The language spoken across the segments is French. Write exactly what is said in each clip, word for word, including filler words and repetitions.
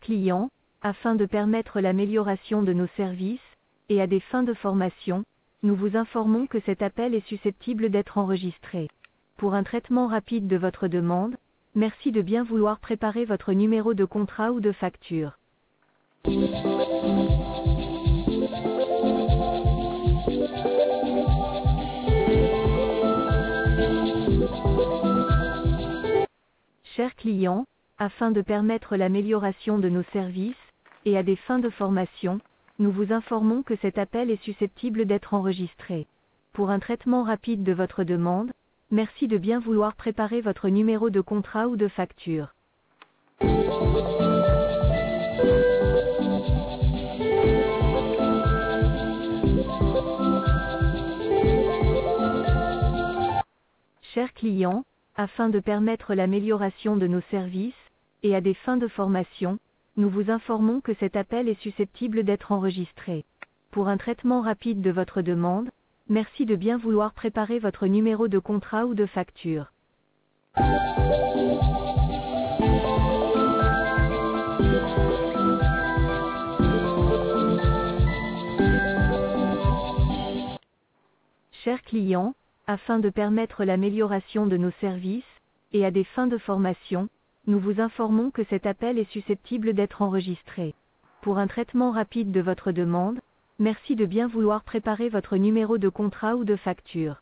client, afin de permettre l'amélioration de nos services, et à des fins de formation, nous vous informons que cet appel est susceptible d'être enregistré. Pour un traitement rapide de votre demande, merci de bien vouloir préparer votre numéro de contrat ou de facture. Chers clients, afin de permettre l'amélioration de nos services, et à des fins de formation, nous vous informons que cet appel est susceptible d'être enregistré. Pour un traitement rapide de votre demande, merci de bien vouloir préparer votre numéro de contrat ou de facture. Chers clients, afin de permettre l'amélioration de nos services, et à des fins de formation, nous vous informons que cet appel est susceptible d'être enregistré. Pour un traitement rapide de votre demande, merci de bien vouloir préparer votre numéro de contrat ou de facture. Chers clients, afin de permettre l'amélioration de nos services, et à des fins de formation, nous vous informons que cet appel est susceptible d'être enregistré. Pour un traitement rapide de votre demande, merci de bien vouloir préparer votre numéro de contrat ou de facture.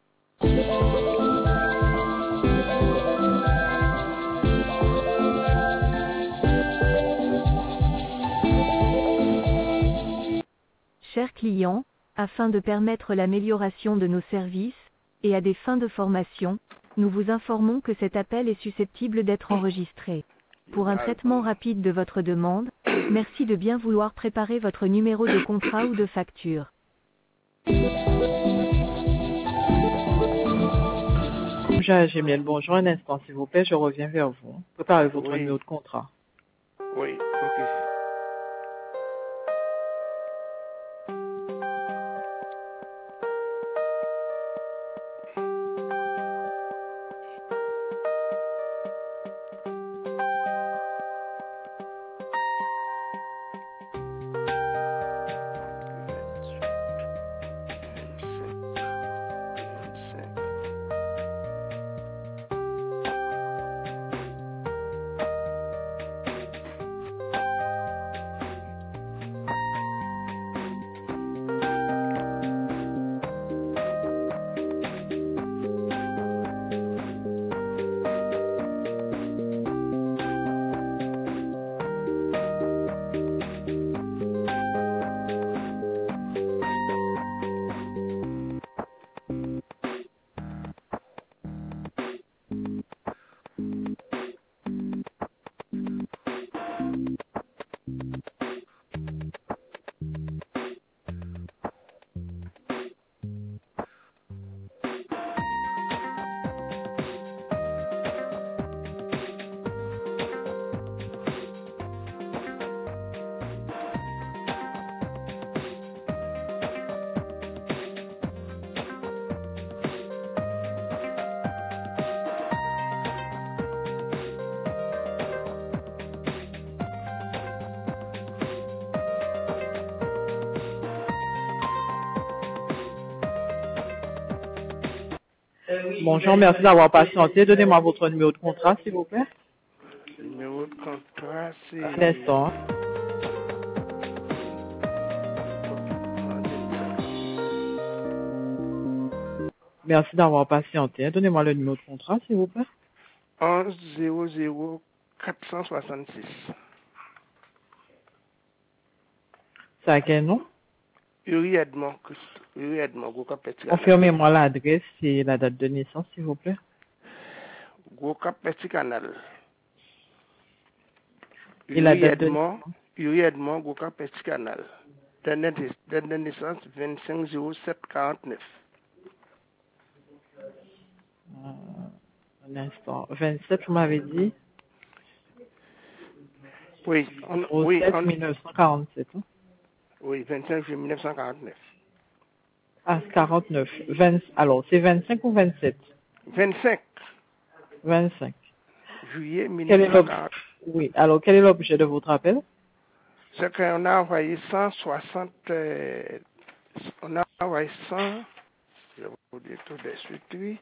Chers clients, afin de permettre l'amélioration de nos services, et à des fins de formation, nous vous informons que cet appel est susceptible d'être enregistré. Pour un traitement rapide de votre demande, merci de bien vouloir préparer votre numéro de contrat ou de facture. Gémiel, bonjour, un instant s'il vous plaît, je reviens vers vous. Préparez votre Oui. numéro de contrat. Oui, ok. Bonjour, merci d'avoir patienté. Donnez-moi votre numéro de contrat, s'il vous plaît. Le numéro de contrat, c'est... Un instant. Merci d'avoir patienté. Donnez-moi le numéro de contrat, s'il vous plaît. onze zéro zéro quatre cent soixante-six. C'est à quel nom? Uri Edmond, Uri Edmond, Goka Petit Canal. Confirmez-moi l'adresse et la date de naissance, s'il vous plaît. Goka Petit Canal. Et la Uri date de Edmond, naissance? Uri Edmond, Goka Petit Canal. Date de naissance vingt-cinq zéro sept quarante-neuf. Euh, un instant. vingt-sept, vous m'avez dit? Oui, on, oui, on, mille neuf cent quarante-sept. Hein? Oui, vingt-cinq juillet mille neuf cent quarante-neuf. Ah, quarante-neuf. vingt, alors, c'est vingt-cinq ou vingt-sept? vingt-cinq vingt-cinq. juillet Quel est mille neuf cent quarante. Oui. Alors, quel est l'objet de votre appel? C'est qu'on a envoyé cent soixante, euh, on a envoyé cent, je vais vous dire tout de suite, oui,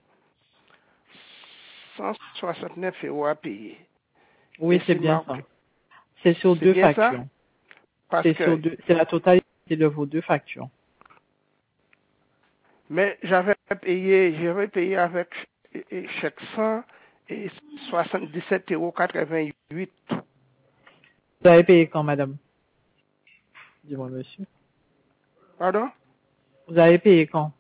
cent soixante-neuf euros à payer. Oui, Et c'est c'est bien ça. marqué. C'est sur C'est deux bien ça? factures. Parce C'est sur que, deux, c'est la totalité de vos deux factures. mais j'avais payé, j'avais payé avec chèque cent et soixante-dix-sept euros quatre-vingt-huit. Vous avez payé quand, madame? Dis-moi, monsieur. Pardon? Vous avez payé quand?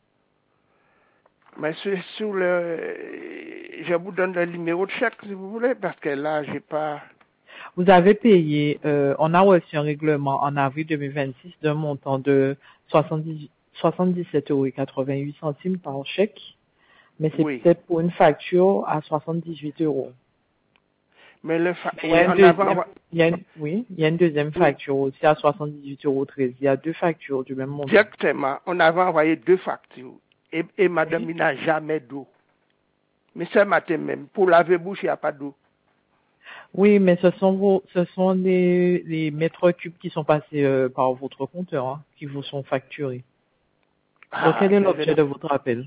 Mais sur, sur le, je vous donne le numéro de chèque si vous voulez, parce que là, j'ai pas. Vous avez payé, euh, on a reçu un règlement en avril deux mille vingt-six d'un montant de soixante-dix, soixante-dix-sept euros et quatre-vingt-huit centimes par chèque, mais c'est Oui. peut-être pour une facture à soixante-dix-huit euros. Mais le fa... Il y oui, a une en avant. deuxième, il y a une, oui, il y a une deuxième Oui. facture aussi à soixante-dix-huit euros treize. Il y a deux factures du même montant. Directement, on avait envoyé deux factures. Et, et madame, Oui. il n'a jamais d'eau. Mais ce matin même, pour laver bouche, il n'y a pas d'eau. Oui, mais ce sont vos, ce sont les, les mètres cubes qui sont passés euh, par votre compteur, hein, qui vous sont facturés. Donc, Ah, quel est mais je l'objet ne- de votre appel?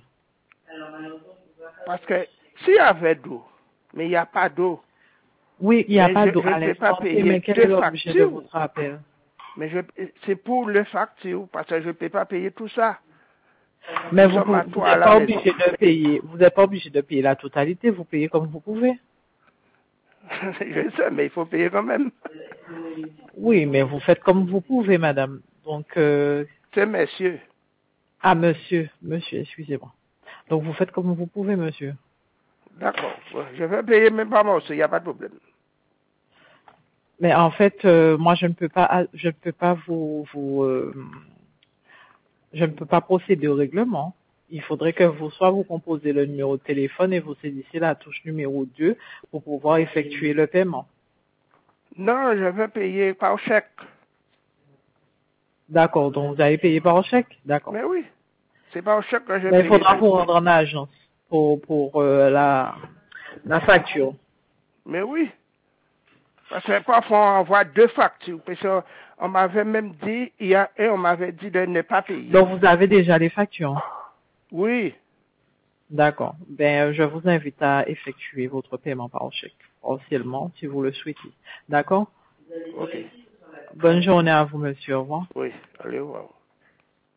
parce que s'il y avait d'eau, mais il n'y a pas d'eau, Oui, il n'y a mais pas je d'eau je à ne peux pas l'instant T, mais payer quel est deux l'objet de factures. votre appel? Mais je, c'est pour le facture, parce que je ne peux pas payer tout ça. Mais Nous vous sommes pou- à vous toi à n'êtes la pas maison. obligé de payer, vous n'êtes pas obligé de payer la totalité, vous payez comme vous pouvez. Je sais, mais il faut payer quand même. Oui, mais vous faites comme vous pouvez, madame. Donc, euh, C'est messieurs. ah, monsieur, monsieur, excusez-moi. Donc, vous faites comme vous pouvez, monsieur. D'accord. Ouais, je vais payer même pas moi aussi, il n'y a pas de problème. Mais en fait, euh, moi, je ne peux pas, je ne peux pas vous, vous, euh, je ne peux pas procéder au règlement. Il faudrait que vous, soit vous composez le numéro de téléphone et vous saisissez la touche numéro deux pour pouvoir effectuer le paiement. Non, je vais payer par chèque. D'accord, donc vous avez payé par chèque? D'accord. Mais oui, c'est par chèque que j'ai Mais il payé faudra tout. vous rendre en agence pour, pour euh, la, la facture. Mais oui, parce que parfois on envoie deux factures. Parce qu'on m'avait même dit, il y a un, on m'avait dit de ne pas payer. Donc vous avez déjà les factures. Oui, D'accord. Ben, je vous invite à effectuer votre paiement par chèque, partiellement, si vous le souhaitez. D'accord? ok, Bonne journée à vous, monsieur. Au revoir. oui, allez voir.